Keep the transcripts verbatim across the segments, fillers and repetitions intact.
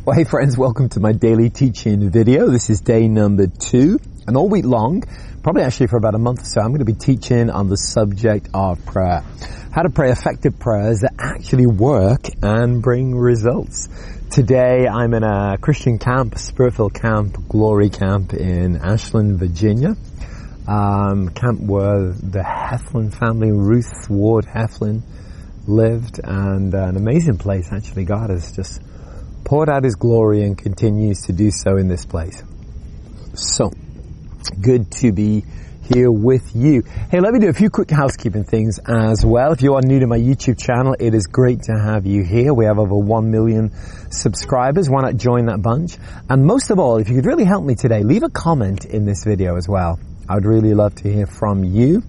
Well, hey friends, welcome to my daily teaching video. This is day number two, and all week long, probably actually for about a month or so, I'm going to be teaching on the subject of prayer. How to pray effective prayers that actually work and bring results. Today, I'm in a Christian camp, Spirit-filled camp, Glory Camp in Ashland, Virginia. Um, camp where the Heflin family, Ruth Ward Heflin, lived, and uh, an amazing place actually. God has just poured out His glory and continues to do so in this place. So, good to be here with you. Hey, let me do a few quick housekeeping things as well. If you are new to my YouTube channel, it is great to have you here. We have over one million subscribers. Why not join that bunch? And most of all, if you could really help me today, leave a comment in this video as well. I would really love to hear from you.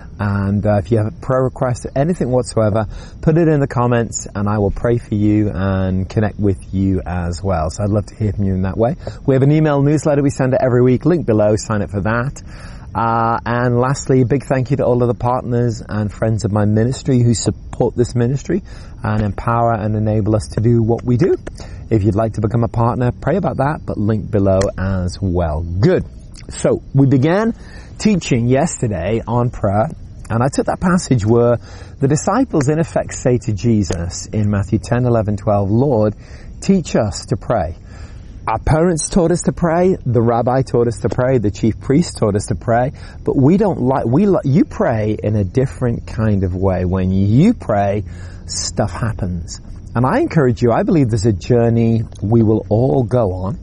And uh, if you have a prayer request or anything whatsoever, put it in the comments and I will pray for you and connect with you as well. So I'd love to hear from you in that way. We have an email newsletter we send out every week. Link below. Sign up for that. Uh, and lastly, a big thank you to all of the partners and friends of my ministry who support this ministry and empower and enable us to do what we do. If you'd like to become a partner, pray about that, but link below as well. Good. So we began teaching yesterday on prayer. And I took that passage where the disciples in effect say to Jesus in Matthew ten, eleven, twelve, Lord, teach us to pray. Our parents taught us to pray, the rabbi taught us to pray, the chief priest taught us to pray, but we don't like, we like, you pray in a different kind of way. When you pray, stuff happens. And I encourage you, I believe there's a journey we will all go on,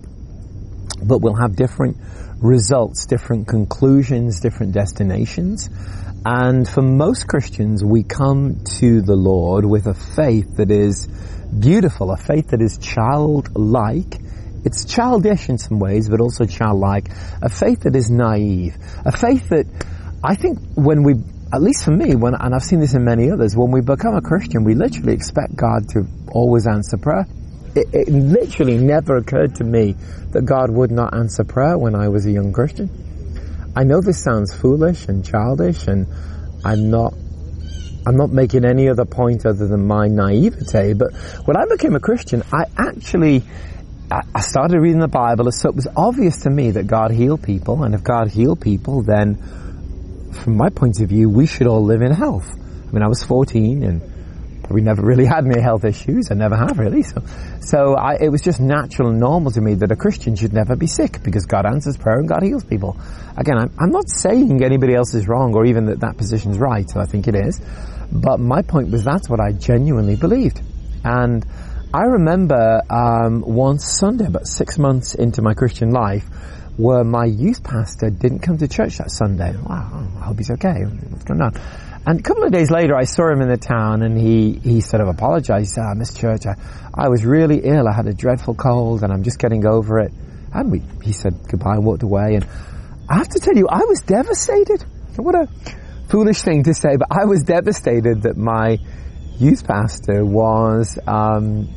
but we'll have different results, different conclusions, different destinations. And for most Christians, we come to the Lord with a faith that is beautiful, a faith that is childlike. It's childish in some ways, but also childlike. A faith that is naive. A faith that I think when we, at least for me, when, and I've seen this in many others, when we become a Christian, we literally expect God to always answer prayer. It, it literally never occurred to me that God would not answer prayer when I was a young Christian. I know this sounds foolish and childish, and I'm not, I'm not making any other point other than my naivete, but when I became a Christian, I actually, I started reading the Bible, so it was obvious to me that God healed people, and if God healed people, then from my point of view, we should all live in health. I mean, I was fourteen, and we never really had any health issues. I never have really. So, so I, it was just natural and normal to me that a Christian should never be sick because God answers prayer and God heals people. Again, I'm, I'm not saying anybody else is wrong or even that that position's right. So I think it is. But my point was that's what I genuinely believed. And I remember um, one Sunday, about six months into my Christian life, where my youth pastor didn't come to church that Sunday. Wow, I hope he's okay. What's going on? And a couple of days later, I saw him in the town, and he, he sort of apologized. He said, I missed church. I, I was really ill. I had a dreadful cold, and I'm just getting over it. And we, he said goodbye and walked away. And I have to tell you, I was devastated. What a foolish thing to say, but I was devastated that my youth pastor was, um,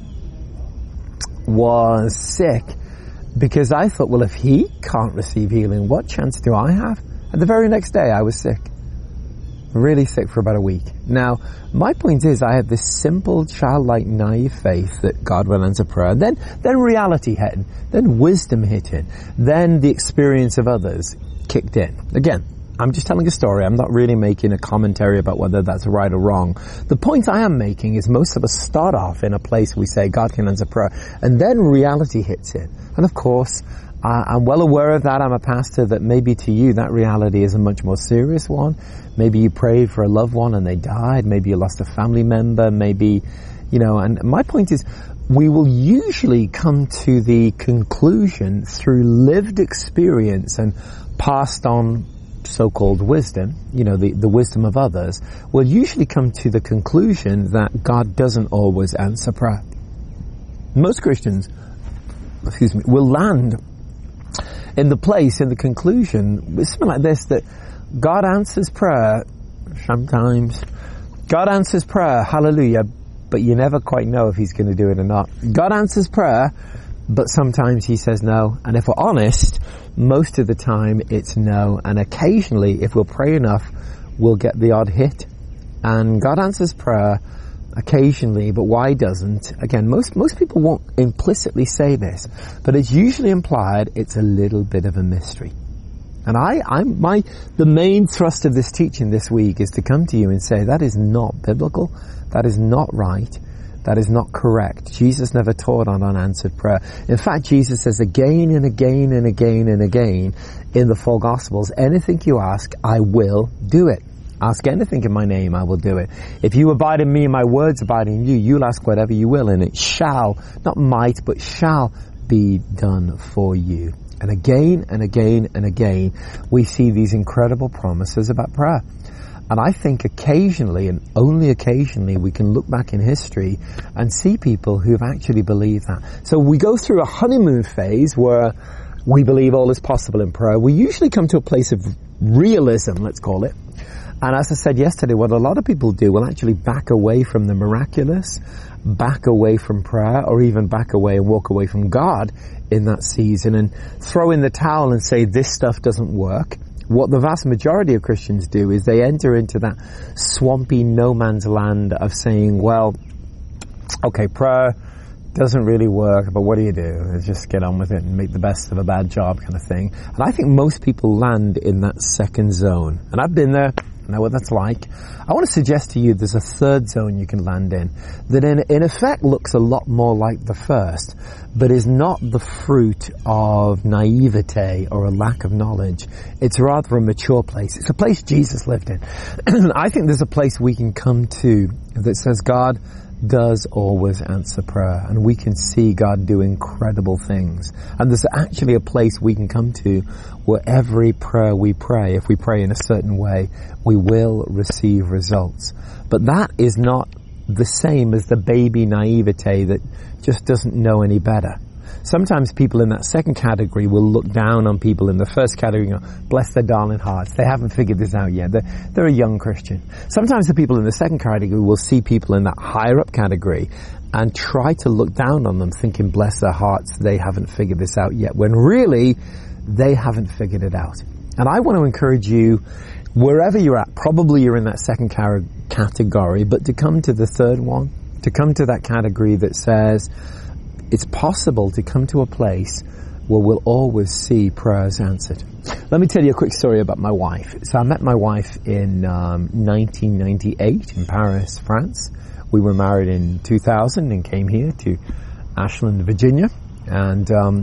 was sick, because I thought, well, if he can't receive healing, what chance do I have? And the very next day, I was sick. Really sick for about a week. Now, my point is, I had this simple, childlike, naive faith that God will answer prayer. Then, then reality hit in. Then wisdom hit in. Then the experience of others kicked in. Again, I'm just telling a story. I'm not really making a commentary about whether that's right or wrong. The point I am making is most of us start off in a place we say God can answer prayer, and then reality hits in. And of course, Uh, I'm well aware of that. I'm a pastor that maybe to you that reality is a much more serious one. Maybe you prayed for a loved one and they died. Maybe you lost a family member. Maybe, you know, and my point is we will usually come to the conclusion through lived experience and passed on so-called wisdom, you know, the, the wisdom of others, will usually come to the conclusion that God doesn't always answer prayer. Most Christians, excuse me, will land in the place, in the conclusion, with something like this, that God answers prayer sometimes. God answers prayer, hallelujah, but you never quite know if He's going to do it or not. God answers prayer, but sometimes He says no. And if we're honest, most of the time it's no. And occasionally, if we'll pray enough, we'll get the odd hit. And God answers prayer, occasionally, but why doesn't? Again, most, most people won't implicitly say this, but it's usually implied it's a little bit of a mystery. And I, I'm, my, the main thrust of this teaching this week is to come to you and say that is not biblical, that is not right, that is not correct. Jesus never taught on unanswered prayer. In fact, Jesus says again and again and again and again in the four Gospels, anything you ask, I will do it. Ask anything in my name, I will do it. If you abide in me and my words abide in you, you'll ask whatever you will and it shall, not might, but shall be done for you. And again and again and again, we see these incredible promises about prayer. And I think occasionally, and only occasionally, we can look back in history and see people who have actually believed that. So we go through a honeymoon phase where we believe all is possible in prayer. We usually come to a place of realism, let's call it. And as I said yesterday, what a lot of people do will actually back away from the miraculous, back away from prayer, or even back away and walk away from God in that season and throw in the towel and say this stuff doesn't work. What the vast majority of Christians do is they enter into that swampy no man's land of saying, well, okay, prayer doesn't really work, but what do you do? Just get on with it and make the best of a bad job kind of thing. And I think most people land in that second zone. And I've been there. I know what that's like. I want to suggest to you there's a third zone you can land in that in, in effect looks a lot more like the first, but is not the fruit of naivete or a lack of knowledge. It's rather a mature place. It's a place Jesus lived in. I think there's a place we can come to that says God does always answer prayer, and we can see God do incredible things. And there's actually a place we can come to where every prayer we pray, if we pray in a certain way, we will receive results. But that is not the same as the baby naivete that just doesn't know any better. Sometimes people in that second category will look down on people in the first category and go, bless their darling hearts, they haven't figured this out yet. They're, they're a young Christian. Sometimes the people in the second category will see people in that higher up category and try to look down on them thinking, bless their hearts, they haven't figured this out yet, when really they haven't figured it out. And I want to encourage you, wherever you're at, probably you're in that second category, but to come to the third one, to come to that category that says, it's possible to come to a place where we'll always see prayers answered. Let me tell you a quick story about my wife. So I met my wife in um, nineteen ninety-eight in Paris, France. We were married in two thousand and came here to Ashland, Virginia. And um,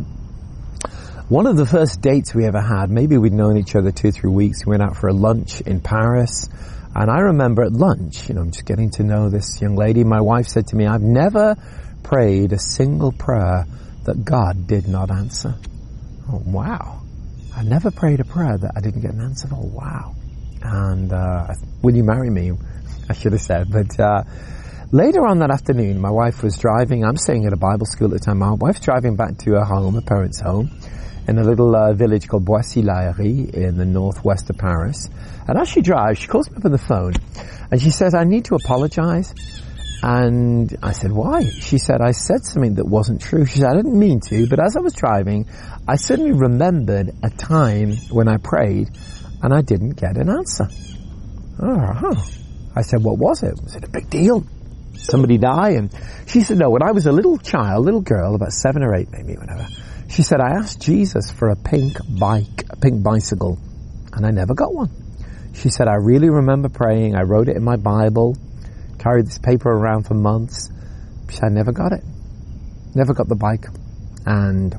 one of the first dates we ever had, maybe we'd known each other two or three weeks, we went out for a lunch in Paris. And I remember at lunch, you know, I'm just getting to know this young lady. My wife said to me, I've never prayed a single prayer that God did not answer. Oh, wow. I never prayed a prayer that I didn't get an answer. Oh, wow. And uh, will you marry me? I should have said. But uh, later on that afternoon, my wife was driving. I'm staying at a Bible school at the time. My wife's driving back to her home, her parents' home, in a little uh, village called Boissy-l'Aillerie in the northwest of Paris. And as she drives, she calls me up on the phone, and she says, I need to apologize. And I said, why? She said, I said something that wasn't true. She said, I didn't mean to, but as I was driving, I suddenly remembered a time when I prayed and I didn't get an answer. Oh, I said, what was it? Was it a big deal? Somebody die? And she said, no, when I was a little child, little girl, about seven or eight maybe, whatever, she said, I asked Jesus for a pink bike, a pink bicycle, and I never got one. She said, I really remember praying. I wrote it in my Bible. Carried this paper around for months. I never got it. Never got the bike. And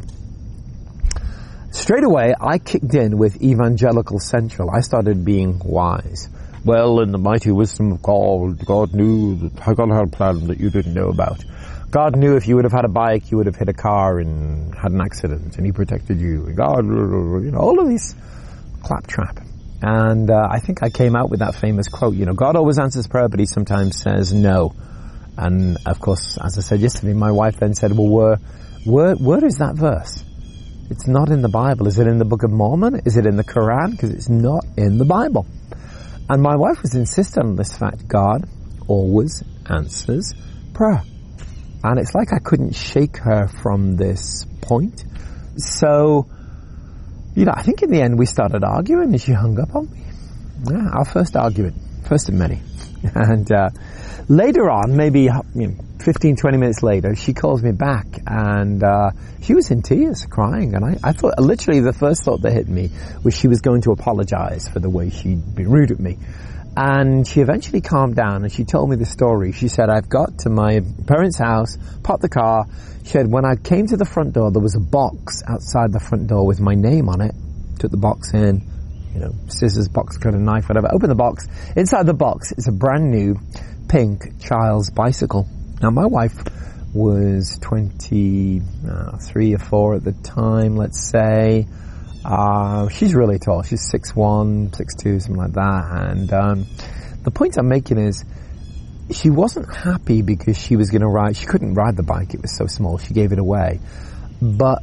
straight away, I kicked in with Evangelical Central. I started being wise. Well, in the mighty wisdom of God, God knew that God had a plan that you didn't know about. God knew if you would have had a bike, you would have hit a car and had an accident, and He protected you. God, you know, all of these claptrap. And uh, I think I came out with that famous quote, you know, God always answers prayer, but He sometimes says no. And of course, as I said yesterday, my wife then said, well, where, where, where is that verse? It's not in the Bible. Is it in the Book of Mormon? Is it in the Quran? Because it's not in the Bible. And my wife was insistent on this fact. God always answers prayer. And it's like I couldn't shake her from this point. So, you know, I think in the end we started arguing and she hung up on me. Yeah, our first argument. First of many. And uh, later on, maybe you know, fifteen, twenty minutes later, she calls me back, and uh, she was in tears, crying. And I, I thought, literally the first thought that hit me was she was going to apologize for the way she'd been rude at me. And she eventually calmed down, and she told me the story. She said, I've got to my parents' house, parked the car. She said, when I came to the front door, there was a box outside the front door with my name on it. Took the box in, you know, scissors, box cutter, knife, whatever. Open the box. Inside the box is a brand new pink child's bicycle. Now, my wife was twenty-three or four at the time, let's say. Uh, she's really tall. She's six one, six two, something like that. And um, the point I'm making is she wasn't happy because she was going to ride. She couldn't ride the bike. It was so small. She gave it away. But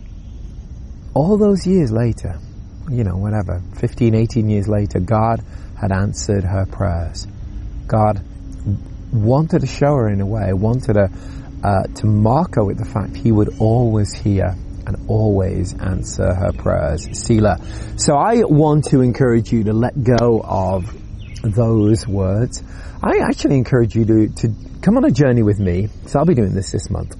all those years later, you know, whatever, fifteen, eighteen years later, God had answered her prayers. God wanted to show her in a way, wanted to, uh, to mark her with the fact He would always hear and always answer her prayers. Selah. So I want to encourage you to let go of those words. I actually encourage you to, to come on a journey with me. So I'll be doing this this month.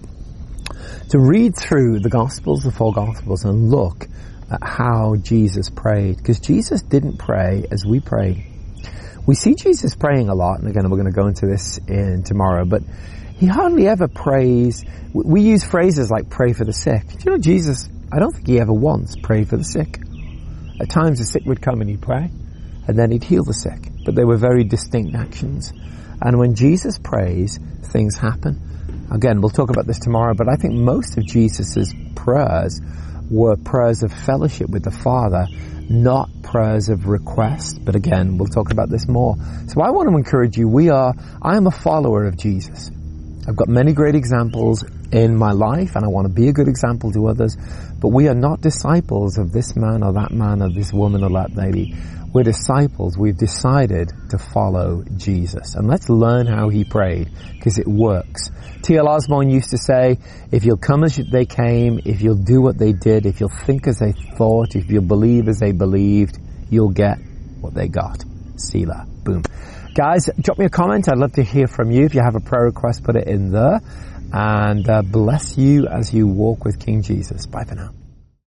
To read through the Gospels, the four Gospels, and look at how Jesus prayed. Because Jesus didn't pray as we pray. We see Jesus praying a lot, and again, we're going to go into this in tomorrow, but He hardly ever prays. We use phrases like pray for the sick. Do you know Jesus, I don't think He ever once prayed for the sick. At times the sick would come and He'd pray, and then He'd heal the sick. But they were very distinct actions. And when Jesus prays, things happen. Again, we'll talk about this tomorrow, but I think most of Jesus' prayers were prayers of fellowship with the Father, not prayers of request. But again, we'll talk about this more. So I want to encourage you, we are, I am a follower of Jesus. I've got many great examples in my life, and I want to be a good example to others, but we are not disciples of this man or that man or this woman or that lady. We're disciples. We've decided to follow Jesus. And let's learn how He prayed, because it works. T L Osborne used to say, if you'll come as they came, if you'll do what they did, if you'll think as they thought, if you'll believe as they believed, you'll get what they got. Selah. Boom. Guys, drop me a comment. I'd love to hear from you. If you have a prayer request, put it in there. And uh, bless you as you walk with King Jesus. Bye for now.